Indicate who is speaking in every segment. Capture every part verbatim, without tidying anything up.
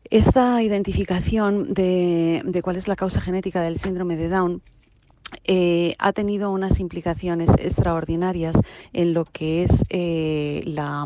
Speaker 1: Esta identificación de, de cuál es la causa genética del síndrome de Down Eh, ha tenido unas implicaciones extraordinarias en lo que es eh, la,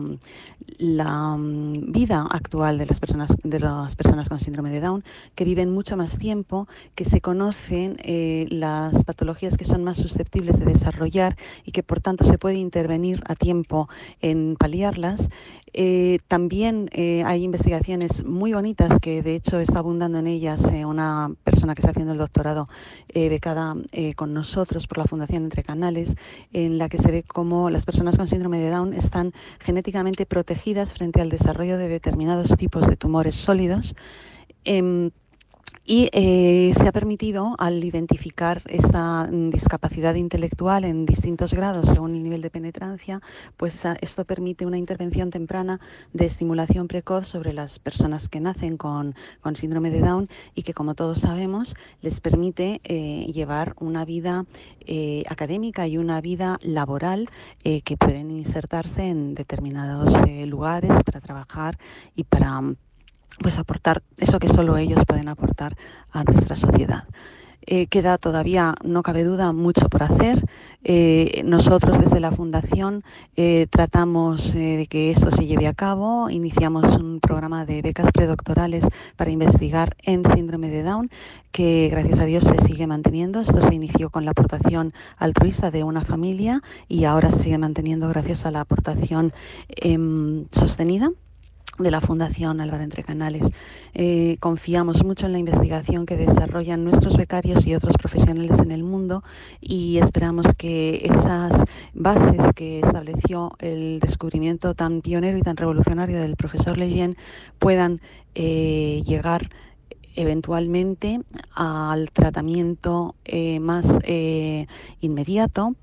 Speaker 1: la um, vida actual de las personas de las personas con síndrome de Down, que viven mucho más tiempo, que se conocen eh, las patologías que son más susceptibles de desarrollar y que por tanto se puede intervenir a tiempo en paliarlas. Eh, también eh, hay investigaciones muy bonitas que de hecho está abundando en ellas eh, una persona que está haciendo el doctorado eh, becada eh, con nosotros por la Fundación Entre Canales, en la que se ve cómo las personas con síndrome de Down están genéticamente protegidas frente al desarrollo de determinados tipos de tumores sólidos. Eh, Y eh, se ha permitido, al identificar esta mm, discapacidad intelectual en distintos grados según el nivel de penetrancia, pues a, esto permite una intervención temprana de estimulación precoz sobre las personas que nacen con, con síndrome de Down y que, como todos sabemos, les permite eh, llevar una vida eh, académica y una vida laboral eh, que pueden insertarse en determinados eh, lugares para trabajar y para pues aportar eso que solo ellos pueden aportar a nuestra sociedad. Eh, queda todavía, no cabe duda, mucho por hacer. Eh, nosotros desde la Fundación eh, tratamos eh, de que esto se lleve a cabo. Iniciamos un programa de becas predoctorales para investigar en síndrome de Down, que gracias a Dios se sigue manteniendo. Esto se inició con la aportación altruista de una familia y ahora se sigue manteniendo gracias a la aportación eh, sostenida de la Fundación Álvaro Entre Canales. Eh, confiamos mucho en la investigación que desarrollan nuestros becarios y otros profesionales en el mundo y esperamos que esas bases que estableció el descubrimiento tan pionero y tan revolucionario del profesor Lejeune puedan eh, llegar eventualmente al tratamiento eh, más eh, inmediato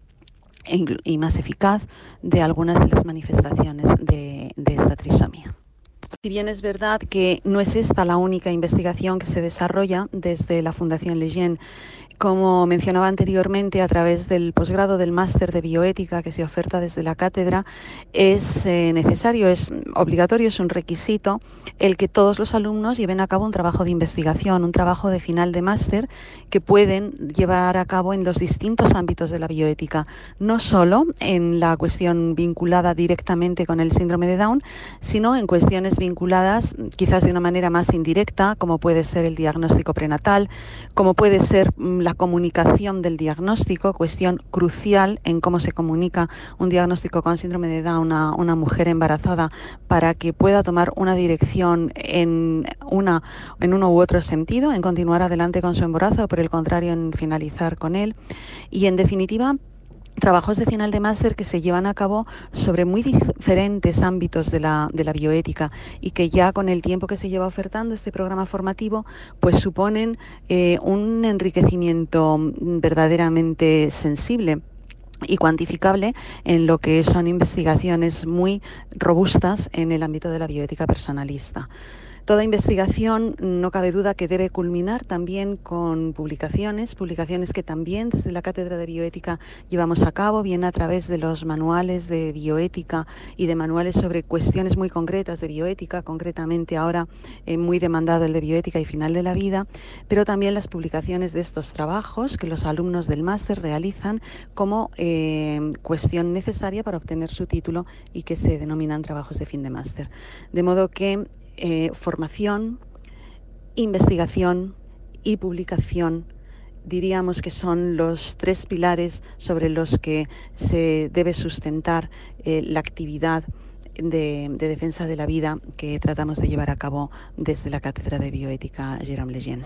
Speaker 1: y más eficaz de algunas de las manifestaciones de, de esta trisomía. Si bien es verdad que no es esta la única investigación que se desarrolla desde la Fundación Lejeune, como mencionaba anteriormente, a través del posgrado del máster de bioética que se oferta desde la cátedra, es eh, necesario, es obligatorio, es un requisito el que todos los alumnos lleven a cabo un trabajo de investigación, un trabajo de final de máster que pueden llevar a cabo en los distintos ámbitos de la bioética, no solo en la cuestión vinculada directamente con el síndrome de Down, sino en cuestiones vinculadas quizás de una manera más indirecta, como puede ser el diagnóstico prenatal, como puede ser la comunicación del diagnóstico, cuestión crucial en cómo se comunica un diagnóstico con síndrome de Down a una mujer embarazada para que pueda tomar una dirección en, una, en uno u otro sentido, en continuar adelante con su embarazo o por el contrario en finalizar con él. Y en definitiva, trabajos de final de máster que se llevan a cabo sobre muy diferentes ámbitos de la, de la bioética y que ya con el tiempo que se lleva ofertando este programa formativo pues suponen eh, un enriquecimiento verdaderamente sensible y cuantificable en lo que son investigaciones muy robustas en el ámbito de la bioética personalista. Toda investigación, no cabe duda que debe culminar también con publicaciones, publicaciones que también desde la Cátedra de Bioética llevamos a cabo, bien a través de los manuales de bioética y de manuales sobre cuestiones muy concretas de bioética, concretamente ahora eh, muy demandado el de bioética y final de la vida, pero también las publicaciones de estos trabajos que los alumnos del máster realizan como eh, cuestión necesaria para obtener su título y que se denominan trabajos de fin de máster. De modo que Eh, formación, investigación y publicación diríamos que son los tres pilares sobre los que se debe sustentar eh, la actividad de, de defensa de la vida que tratamos de llevar a cabo desde la Cátedra de Bioética Jérôme Lejeune.